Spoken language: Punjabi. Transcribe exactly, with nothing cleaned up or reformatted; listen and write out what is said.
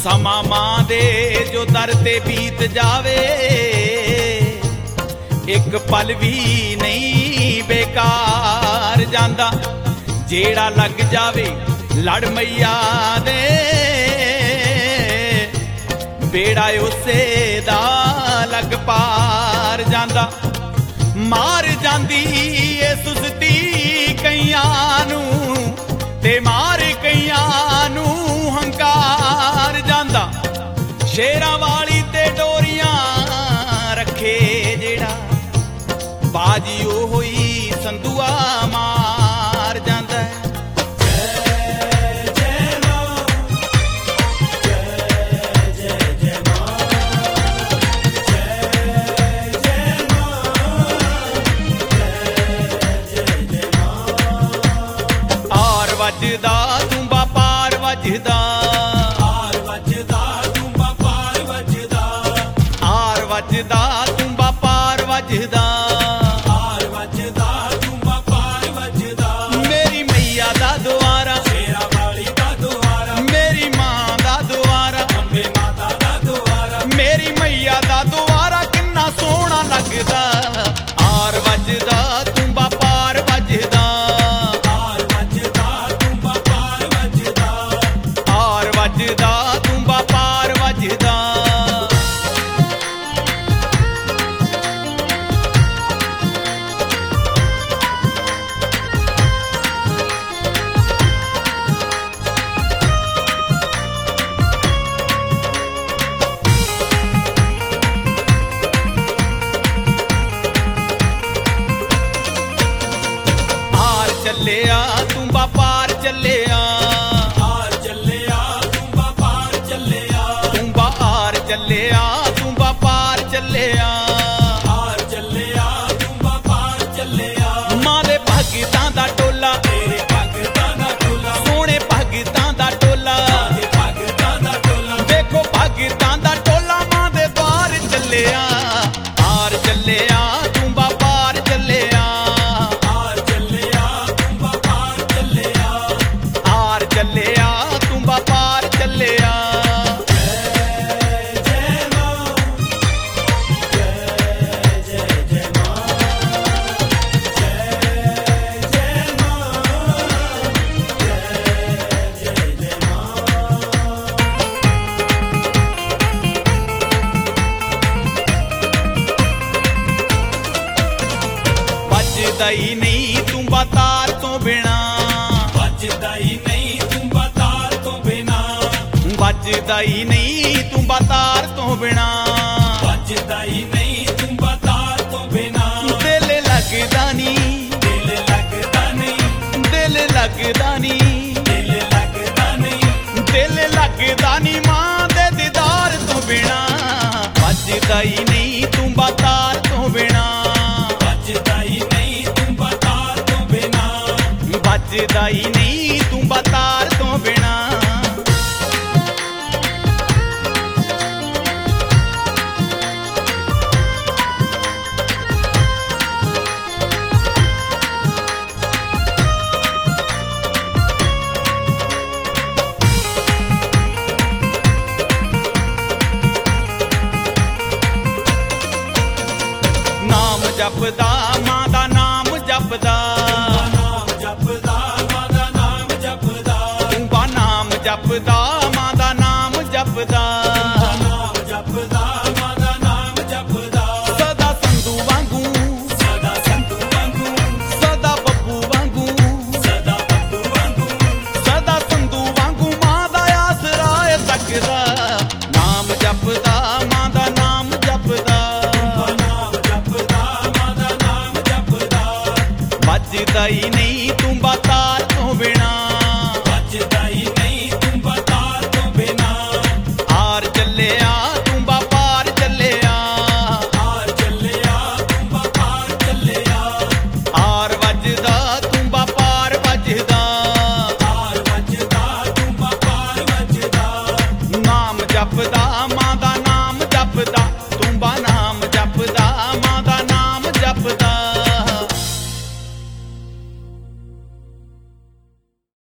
ਸਮਾਂ ਮਾਂ ਦੇ ਜੋ ਦਰ ਤੇ ਬੀਤ ਜਾਵੇ, ਇੱਕ ਪਲ ਵੀ ਨਹੀਂ ਬੇਕਾਰ ਜਾਂਦਾ। ਜਿਹੜਾ ਲੱਗ ਜਾਵੇ ਲੜ ਮਈਆ ਦੇ, ਬੇੜਾ ਉਸੇ ਦਾ ਲੱਗ ਪਾਰ ਜਾਂਦਾ। ਮਾਰ ਜਾਂਦੀ ਏ ਸੁਸਤੀ ਕਈਆਂ ਨੂੰ, ਤੇ ਮਾਰ ਕਈਆਂ ਨੂੰ ਹੰਕਾਰ ਜਾਂਦਾ। ਸ਼ੇਰਾਂ ਵਾਲੀ ਤੇ ਡੋਰੀਆਂ ਰੱਖੇ ਜਿਹੜਾ, ਬਾਜੀ ਉਹ ਹੀ ਸੰਧੂਆ ਮਾਰ ਜਾਂਦਾ। ਵੱਜਦਾ ਤੂੰਬਾ ਪਾਰ ਵੱਜਦਾ, ਆਰ ਵੱਜਦਾ ਤੂੰਬਾ ਪਾਰ ਵੱਜਦਾ, ਆਰ ਵੱਜਦਾ ਤੂੰਬਾ ਪਾਰ ਵੱਜਦਾ, ਆਰ ਵੱਜਦਾ ਤੂੰਬਾ ਪਾਰ ਵੱਜਦਾ। ਮੇਰੀ ਮਈਆ ਦਾ ਦੁਆਰਾ, ਸ਼ੇਰਾਂ ਵਾਲੀ ਦਾ ਦੁਆਰਾ, ਮੇਰੀ ਮਾਂ ਦਾ ਦੁਆਰਾ, ਅੰਬੇ ਮਾਤਾ ਦਾ ਦੁਆਰਾ, ਮੇਰੀ ਮਈਆ ਦਾ ਦੁਆਰਾ ਕਿੰਨਾ ਸੋਹਣਾ ਲੱਗਦਾ। ਆਰ ਵੱਜਦਾ ਤੂੰਬਾ ਪਾਰ ਵੱਜਦਾ, ਵੱਜਦਾ ਤੂੰਬਾ ਪਾਰ ਵੱਜਦਾ। ਆਰ ਚੱਲਿਆ ਤੂੰਬਾ ਪਾਰ ਚੱਲਿਆ, ਚੱਲਿਆ ਤੂੰਬਾ ਪਾਰ ਚੱਲਿਆ, ਆਰ ਚੱਲਿਆ ਤੂੰਬਾ ਪਾਰ ਚੱਲਿਆ। ਮਾਂ ਦੇ ਭਗਤਾਂ ਦਾ ਟੋਲਾ, ਤੇਰੇ ਭਗਤਾਂ ਦਾ ਟੋਲਾ, ਸੋਹਣੇ ਭਗਤਾਂ ਦਾ ਟੋਲਾ, ਤੇਰੇ ਭਗਤਾਂ ਦਾ ਟੋਲਾ, ਦੇਖੋ ਭਗਤਾਂ ਦਾ ਟੋਲਾ ਮਾਂ ਦੇ ਬਾਹਰ ਚੱਲਿਆ। ਆਰ ਚੱਲਿਆ ਤੂੰਬਾ ਪਾਰ ਚੱਲਿਆ, ਆਰ ਚੱਲਿਆ ਤੂੰਬਾ ਪਾਰ ਚੱਲਿਆ, ਆਰ ਚੱਲਿਆ ਤੂੰਬਾ ਪਾਰ ਚੱਲਿਆ। ਵੱਜਦਾ ਹੀ ਨਹੀਂ ਤੂੰਬਾ ਤਾਰ ਤੋਂ ਬਿਨਾ, ਵੱਜਦਾ ਹੀ ਨਹੀਂ ਤੂੰਬਾ ਤਾਰ ਤੋਂ ਬਿਨਾ, ਵੱਜਦਾ ਹੀ ਨਹੀਂ ਤੂੰਬਾ ਤਾਰ ਤੋਂ ਬਿਨਾ, ਵੱਜਦਾ ਹੀ ਨਹੀਂ ਤੂੰਬਾ ਤਾਰ ਤੋਂ ਬਿਨਾ। ਦਿਲ ਲੱਗਦਾ ਨਹੀਂ, ਦਿਲ ਲੱਗਦਾ ਨਹੀਂ, ਦਿਲ ਲੱਗਦਾ ਨਹੀਂ, ਦਿਲ ਲੱਗਦਾ ਨਹੀਂ, ਦਿਲ ਲੱਗਦਾ ਨਹੀਂ ਮਾਂ ਦੇ ਦੀਦਾਰ ਤੋਂ ਬਿਨਾ। ਵੱਜਦਾ ਹੀ ਨਹੀਂ ਤੂੰਬਾ ਤਾਰ ਤੋਂ ਬਿਨਾ, ਵੱਜਦਾ ਹੀ ਨਹੀਂ ਤੂੰਬਾ ਤਾਰ ਤੋਂ ਬਿਨਾ, ਵੱਜਦਾ ਹੀ ਨਹੀਂ ਤੂੰਬਾ ਤਾਰ ਤੋਂ ਬਿਨਾ। ਨਾਮ ਜਪਦਾ ਮਾਂ ਦਾ ਨਾਮ ਜਪਦਾ, ਨਾਮ ਜਪਦਾ ਮਾਂ ਦਾ ਨਾਮ ਜਪਦਾ, ਤੂੰਬਾ ਨਾਮ ਜਪਦਾ ਮਾਂ ਦਾ ਨਾਮ ਜਪਦਾ, ਨਾਮ ਜਪਦਾ